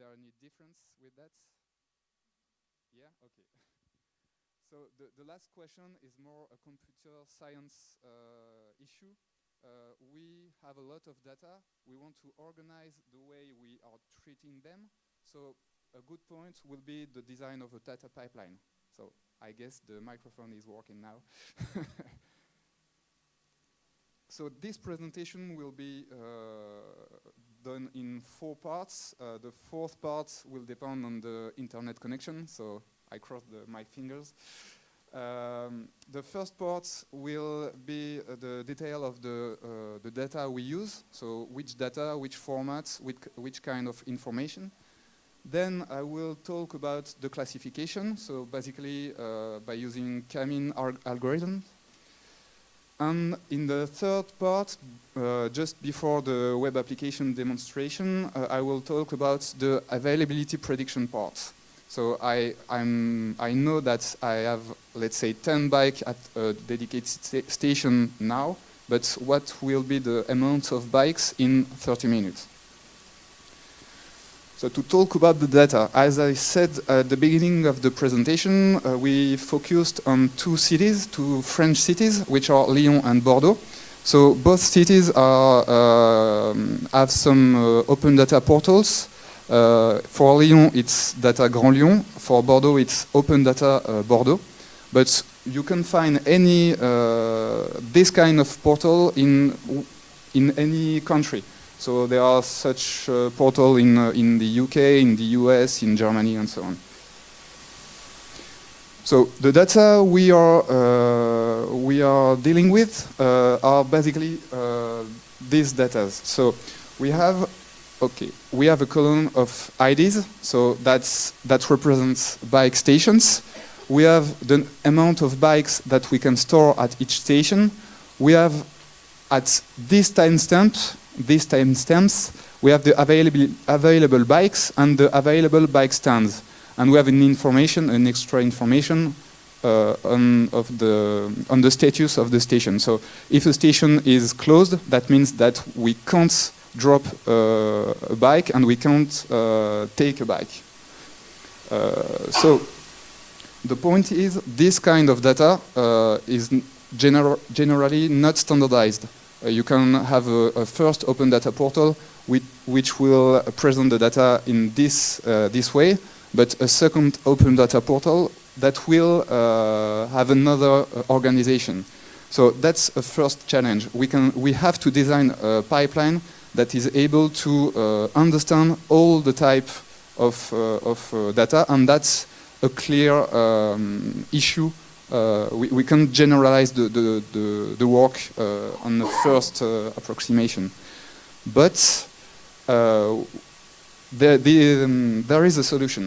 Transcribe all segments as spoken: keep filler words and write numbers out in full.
there any difference with that? Yeah, okay. So the, the last question is more a computer science uh, issue. Uh, we have a lot of data. We want to organize the way we are treating them. So a good point will be the design of a data pipeline. So I guess the microphone is working now. So this presentation will be uh, done in four parts. Uh, the fourth part will depend on the internet connection, so I cross the, my fingers. Um, the first part will be uh, the detail of the, uh, the data we use, so which data, which formats, which, which kind of information. Then I will talk about the classification, so basically uh, by using K-means algorithm. And in the third part, uh, just before the web application demonstration, uh, I will talk about the availability prediction part. So I, I'm, I know that I have, let's say, ten bikes at a dedicated sta station now, but what will be the amount of bikes in thirty minutes? So to talk about the data, as I said at the beginning of the presentation, uh, we focused on two cities, two French cities, which are Lyon and Bordeaux. So both cities are, uh, have some uh, open data portals. Uh, for Lyon, it's Data Grand Lyon. For Bordeaux, it's Open Data uh, Bordeaux. But you can find any uh, this kind of portal in in any country. So there are such uh, portals in, uh, in the U K, in the U S, in Germany, and so on. So the data we are, uh, we are dealing with uh, are basically uh, these data. So we have, okay, we have a column of I Ds, so that's, that represents bike stations. We have the amount of bikes that we can store at each station. We have, at this timestamp, these timestamps, we have the available, available bikes and the available bike stands. And we have an information, an extra information uh, on, of the, on the status of the station. So if a station is closed, that means that we can't drop uh, a bike and we can't uh, take a bike. Uh, so the point is, this kind of data uh, is gener generally not standardized. Uh, you can have a, a first open data portal with, which will present the data in this, uh, this way, but a second open data portal that will uh, have another uh, organization. So that's a first challenge. We, can, we have to design a pipeline that is able to uh, understand all the type of, uh, of uh, data, and that's a clear um, issue. Uh, we, we can generalize the, the, the, the work uh, on the first uh, approximation. But uh, there, the, um, there is a solution.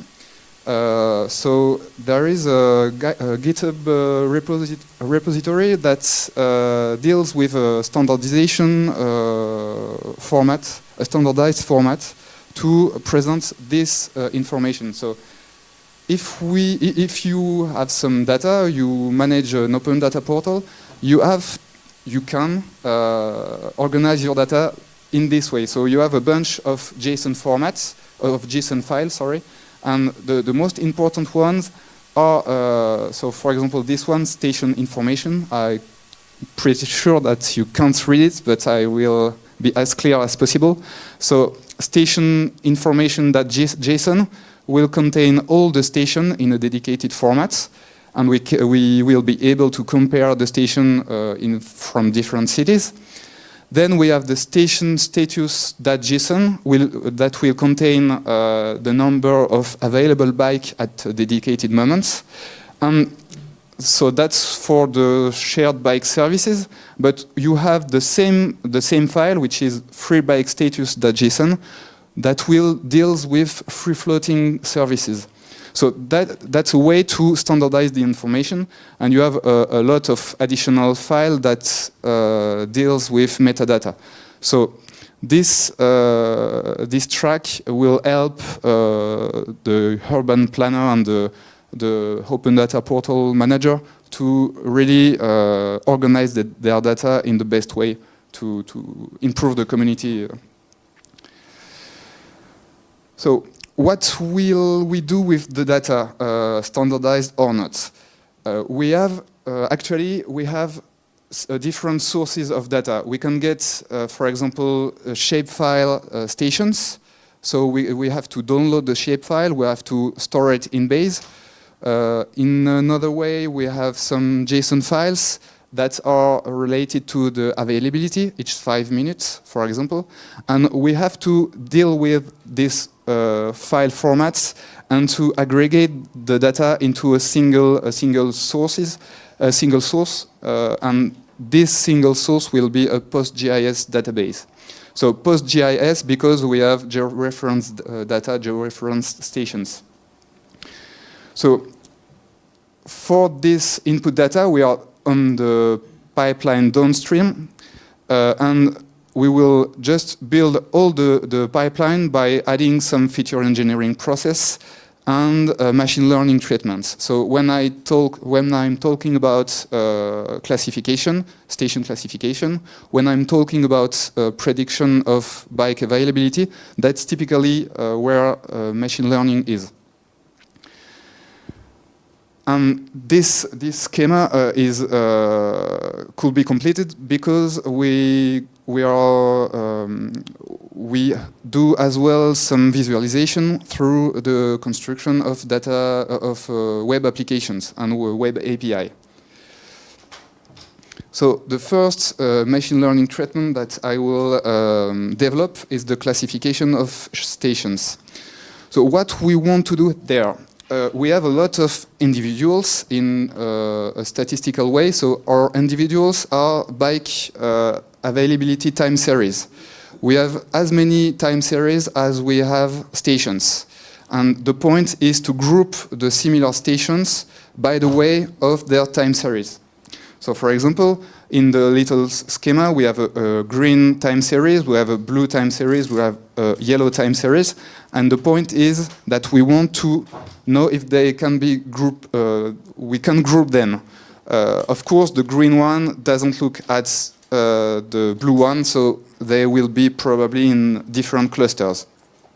Uh, so there is a, a GitHub uh, reposit repository that uh, deals with a standardization uh, format, a standardized format to present this uh, information. So If, we, if you have some data, you manage an open data portal, you, have, you can uh, organize your data in this way. So you have a bunch of JSON formats, of JSON files, sorry, and the, the most important ones are, uh, so for example, this one, station information. I'm pretty sure that you can't read it, but I will be as clear as possible. So station information.json will contain all the station in a dedicated format, and we, we will be able to compare the station uh, in, from different cities. Then we have the station status.json will, that will contain uh, the number of available bikes at dedicated moments. And so that's for the shared bike services, but you have the same, the same file, which is freebikestatus.json, that will deals with free-floating services. So that, that's a way to standardize the information, and you have a, a lot of additional file that uh, deals with metadata. So this, uh, this track will help uh, the urban planner and the, the open data portal manager to really uh, organize the, their data in the best way to, to improve the community. So what will we do with the data, uh, standardized or not? Uh, we have, uh, actually, we have uh, different sources of data. We can get, uh, for example, uh, shapefile uh, stations. So we, we have to download the shapefile, we have to store it in Base. Uh, in another way, we have some JSON files that are related to the availability, each five minutes, for example. And we have to deal with these uh, file formats and to aggregate the data into a single, a single sources, a single source. Uh, and this single source will be a PostGIS database. So PostGIS because we have georeferenced uh, data, georeferenced stations. So for this input data, we are on the pipeline downstream, uh, and we will just build all the, the pipeline by adding some feature engineering process and uh, machine learning treatments. So when I talk, when I'm talking about uh, classification, station classification, when I'm talking about uh, prediction of bike availability, that's typically uh, where uh, machine learning is. And this this schema uh, is uh, could be completed because we we are um, we do as well some visualization through the construction of data uh, of uh, web applications and web A P I. So the first uh, machine learning treatment that I will um, develop is the classification of stations. So what we want to do there. Uh, we have a lot of individuals in uh, a statistical way. So our individuals are bike uh, availability time series. We have as many time series as we have stations. And the point is to group the similar stations by the way of their time series. So for example, in the little schema, we have a, a green time series, we have a blue time series, we have a yellow time series. And the point is that we want to know if they can be grouped, uh, we can group them. Uh, of course, the green one doesn't look at uh, the blue one, so they will be probably in different clusters.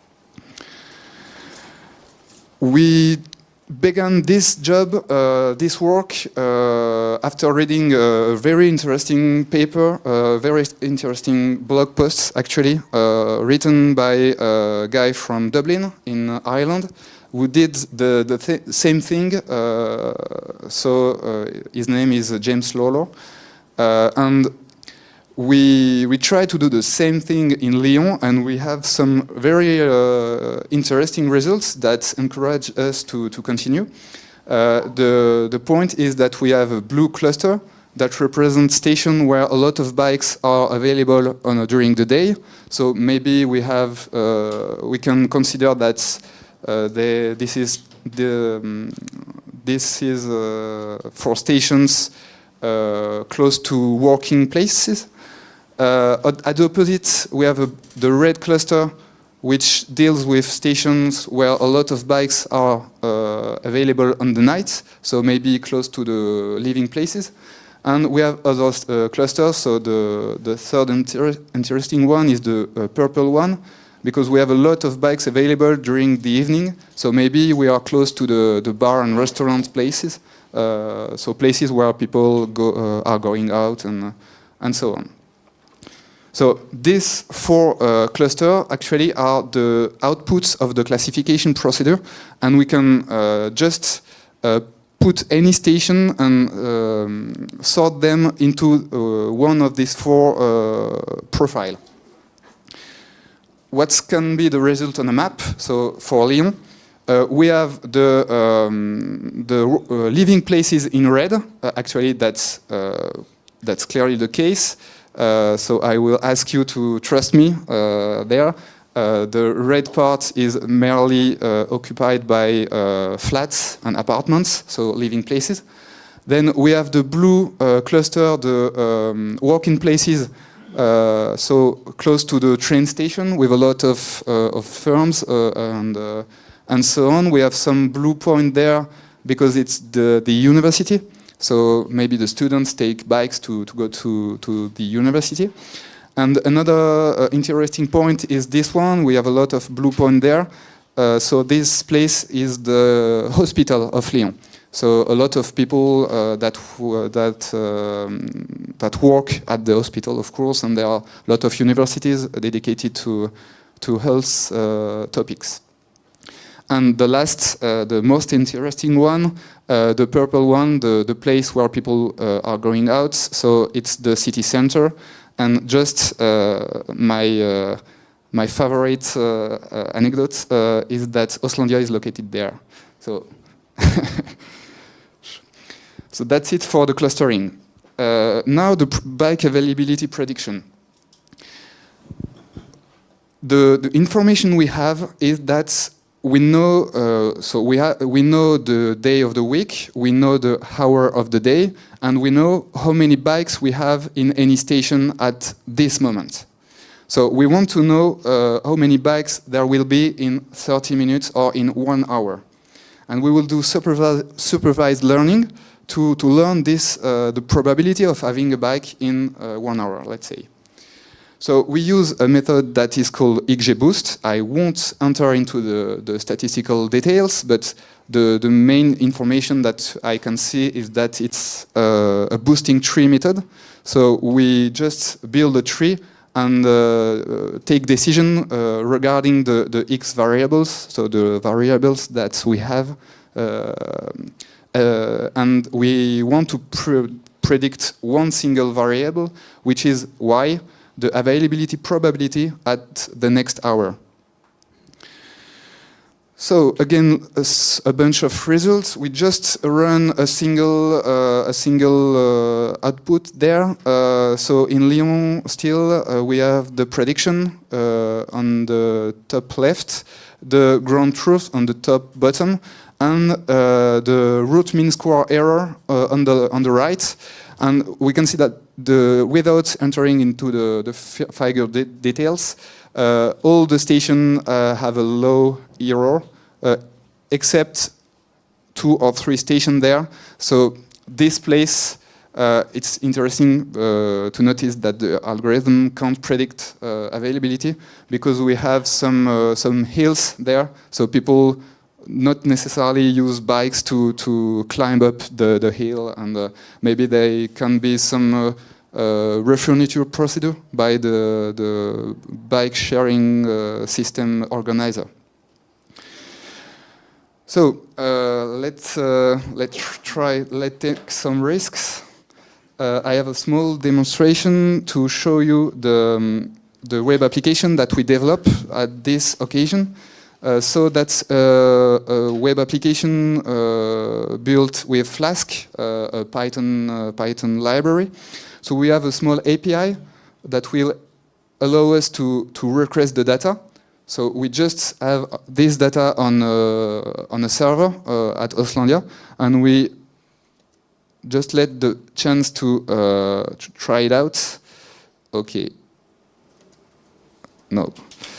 We began this job, uh, this work, uh, after reading a very interesting paper, a very interesting blog post, actually, uh, written by a guy from Dublin in Ireland, who did the, the th same thing. Uh, so uh, his name is James Lawlor. Uh, and We, we try to do the same thing in Lyon, and we have some very uh, interesting results that encourage us to, to continue. Uh, the, the point is that we have a blue cluster that represents stations where a lot of bikes are available on, uh, during the day. So maybe we have, uh, we can consider that uh, they, this is, the, um, this is uh, for stations uh, close to working places. Uh, at the opposite, we have a, the red cluster, which deals with stations where a lot of bikes are uh, available on the night, so maybe close to the living places. And we have other uh, clusters, so the, the third inter interesting one is the uh, purple one, because we have a lot of bikes available during the evening, so maybe we are close to the, the bar and restaurant places, uh, so places where people go, uh, are going out and, uh, and so on. So these four uh, clusters actually are the outputs of the classification procedure, and we can uh, just uh, put any station and um, sort them into uh, one of these four uh, profiles. What can be the result on a map? So for Lyon, uh, we have the, um, the uh, living places in red. Uh, actually, that's, uh, that's clearly the case. Uh, so I will ask you to trust me uh, there. Uh, the red part is merely uh, occupied by uh, flats and apartments, so living places. Then we have the blue uh, cluster, the um, working places, uh, so close to the train station with a lot of, uh, of firms uh, and, uh, and so on. We have some blue point there because it's the, the university. So maybe the students take bikes to, to go to, to the university. And another uh, interesting point is this one. We have a lot of blue point there. Uh, so this place is the hospital of Lyon. So a lot of people uh, that uh, that um, that work at the hospital, of course, and there are a lot of universities dedicated to to health uh, topics. And the last, uh, the most interesting one, uh, the purple one, the the place where people uh, are going out. So it's the city center, and just uh, my uh, my favorite uh, uh, anecdote uh, is that Oslandia is located there. So. So that's it for the clustering. Uh, now the bike availability prediction. The, the information we have is that we know, uh, so we, we know the day of the week, we know the hour of the day, and we know how many bikes we have in any station at this moment. So we want to know uh, how many bikes there will be in thirty minutes or in one hour. And we will do supervised, supervised learning to, to learn this, uh, the probability of having a bike in uh, one hour, let's say. So we use a method that is called XGBoost. I won't enter into the, the statistical details, but the, the main information that I can see is that it's uh, a boosting tree method. So we just build a tree and uh, take decision uh, regarding the, the X variables, so the variables that we have. Uh, Uh, and we want to pre predict one single variable, which is Y, the availability probability at the next hour. So again, a, a bunch of results. We just run a single, uh, a single uh, output there. Uh, so in Lyon, still uh, we have the prediction uh, on the top left, the ground truth on the top bottom, and uh, the root mean square error uh, on the on the right, and we can see that the without entering into the the figure de details, uh, all the stations uh, have a low error, uh, except two or three stations there. So this place, uh, it's interesting uh, to notice that the algorithm can't predict uh, availability because we have some uh, some hills there, so people not necessarily use bikes to, to climb up the, the hill, and uh, maybe there can be some uh, uh, refurniture procedure by the, the bike sharing uh, system organizer. So uh, let's, uh, let's try, let's take some risks. Uh, I have a small demonstration to show you the, um, the web application that we develop at this occasion. Uh, so that's uh, a web application uh, built with Flask, uh, a Python, uh, Python library. So we have a small A P I that will allow us to, to request the data. So we just have this data on, uh, on a server uh, at Oslandia, and we just let the chance to, uh, to try it out. Okay. No.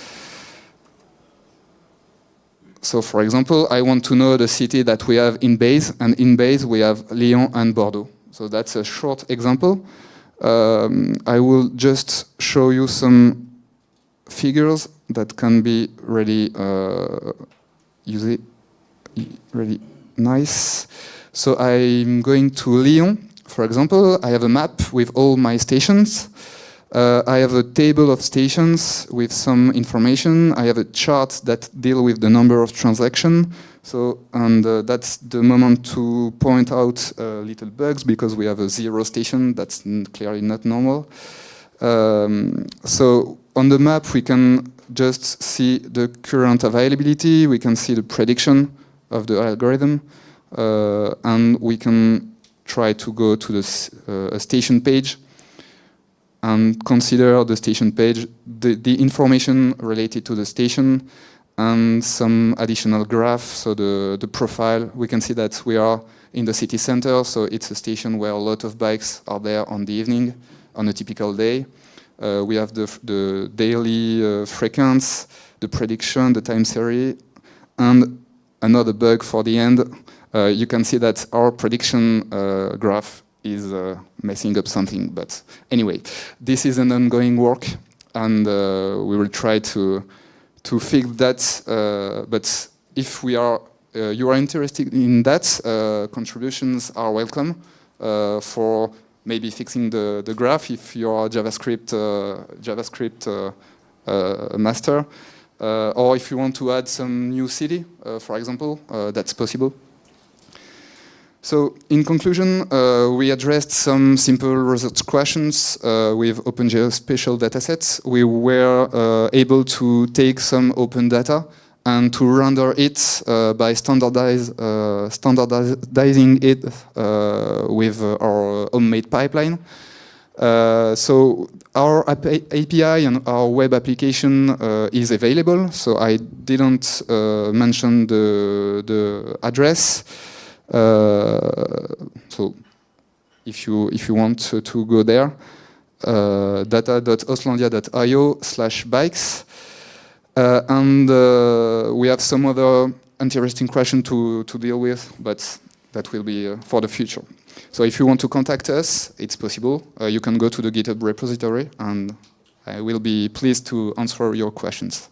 So for example, I want to know the city that we have in base, and in base we have Lyon and Bordeaux. So that's a short example. Um, I will just show you some figures that can be really, uh, use really nice. So I'm going to Lyon, for example. I have a map with all my stations. Uh, I have a table of stations with some information. I have a chart that deal with the number of transactions. So, and uh, that's the moment to point out uh, little bugs, because we have a zero station. That's clearly not normal. Um, so on the map, we can just see the current availability. We can see the prediction of the algorithm, uh, and we can try to go to the uh, a station page and consider the station page, the, the information related to the station, and some additional graph, so the, the profile. We can see that we are in the city center, so it's a station where a lot of bikes are there on the evening, on a typical day. Uh, we have the, the daily uh, frequency, the prediction, the time series, and another bug for the end. Uh, you can see that our prediction uh, graph is uh, messing up something, but anyway, this is an ongoing work, and uh, we will try to to fix that. Uh, but if we are, uh, you are interested in that, uh, contributions are welcome uh, for maybe fixing the, the graph if you are a JavaScript, uh, JavaScript uh, uh, master. Uh, or if you want to add some new city, uh, for example, uh, that's possible. So, in conclusion, uh, we addressed some simple research questions uh, with OpenGL spatial datasets. We were uh, able to take some open data and to render it uh, by standardize, uh, standardizing it uh, with uh, our homemade pipeline. Uh, so our A P I and our web application uh, is available. So I didn't uh, mention the, the address. Uh, so if you if you want to, to go there, uh, data dot ostlandia dot i o slash bikes, uh, and uh, we have some other interesting question to to deal with, but that will be uh, for the future. So if you want to contact us, it's possible. Uh, you can go to the GitHub repository, and I will be pleased to answer your questions.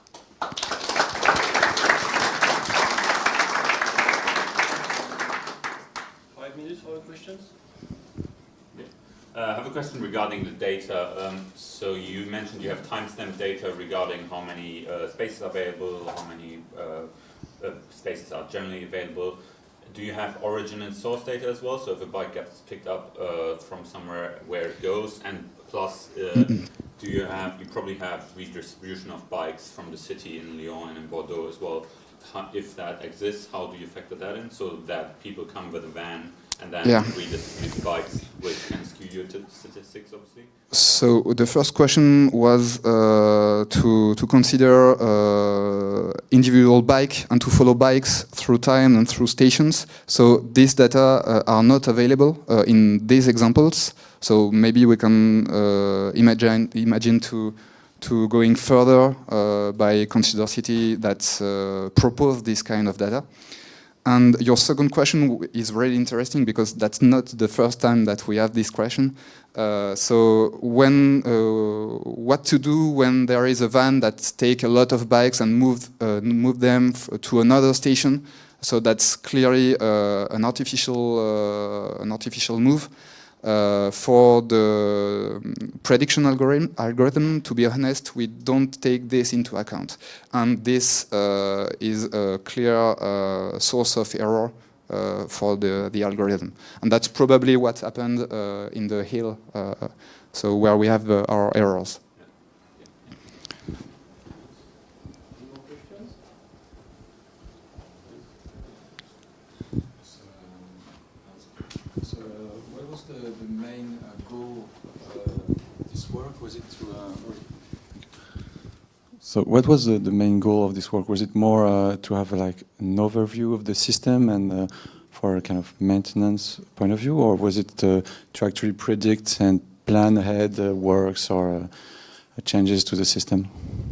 Five minutes for questions? Yeah. Uh, I have a question regarding the data. Um, so you mentioned you have timestamp data regarding how many uh, spaces are available, how many uh, uh, spaces are generally available. Do you have origin and source data as well? So if a bike gets picked up uh, from somewhere, where it goes, and plus, uh, do you have? You probably have redistribution of bikes from the city in Lyon and in Bordeaux as well. How, if that exists, how do you factor that in so that people come with a van and then yeah. redistribute bikes, which can skew your statistics, obviously? So the first question was uh, to to consider uh, individual bike and to follow bikes through time and through stations. So these data uh, are not available uh, in these examples. So maybe we can uh, imagine imagine to to going further uh, by Consider City that uh, propose this kind of data. And your second question is really interesting because that's not the first time that we have this question. Uh, so when, uh, what to do when there is a van that take a lot of bikes and move, uh, move them f to another station? So that's clearly uh, an artificial, uh, an artificial move. Uh, for the prediction algorithm, algorithm, to be honest, we don't take this into account. And this uh, is a clear uh, source of error uh, for the, the algorithm. And that's probably what happened uh, in the hill, uh, so where we have uh, our errors. The, the main uh, goal of uh, this work? Was it to... Uh, so what was the, the main goal of this work? Was it more uh, to have uh, like an overview of the system and uh, for a kind of maintenance point of view, or was it uh, to actually predict and plan ahead uh, works or uh, changes to the system?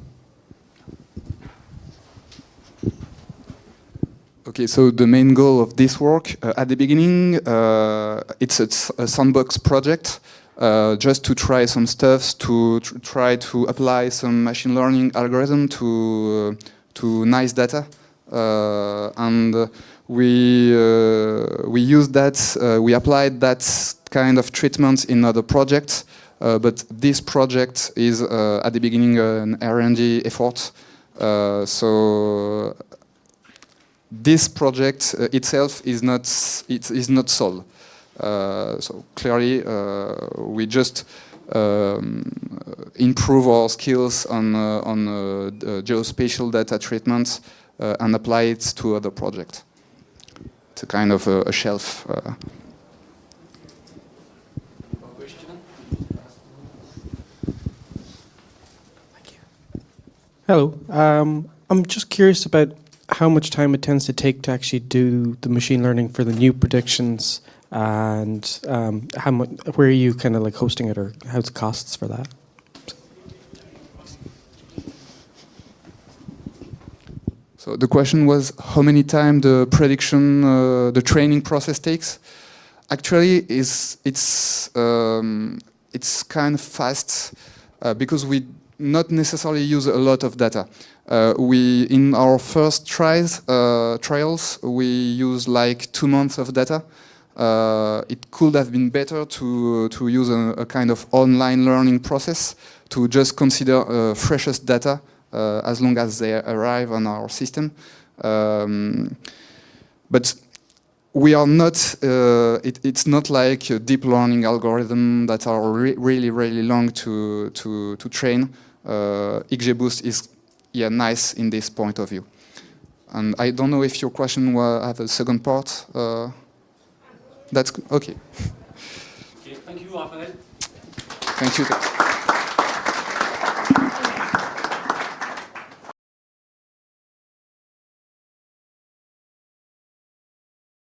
Okay, so the main goal of this work, uh, at the beginning, uh, it's a, a sandbox project, uh, just to try some stuff, to tr try to apply some machine learning algorithm to uh, to nice data, uh, and uh, we uh, we used that, uh, we applied that kind of treatment in other projects, uh, but this project is uh, at the beginning uh, an R and D effort, uh, so. This project uh, itself is not it is not solved. Uh, so clearly, uh, we just um, improve our skills on uh, on uh, geospatial data treatment uh, and apply it to other projects. It's a kind of a, a shelf. Uh. Hello. Um, I'm just curious about how much time it tends to take to actually do the machine learning for the new predictions, and um, how much, where are you kind of like hosting it, or how's the costs for that? So the question was how many time the prediction, uh, the training process takes. Actually, is it's um, it's kind of fast uh, because we not necessarily use a lot of data. Uh, we, in our first tries, uh, trials, we used like two months of data. Uh, it could have been better to, to use a, a kind of online learning process to just consider uh, freshest data uh, as long as they arrive on our system. Um, but we are not, uh, it, it's not like a deep learning algorithm that are re really, really long to, to, to train. Uh, XGBoost is yeah, nice in this point of view. And I don't know if your question was at the second part. Uh, that's okay. Okay, thank you, Raphael. Thank you.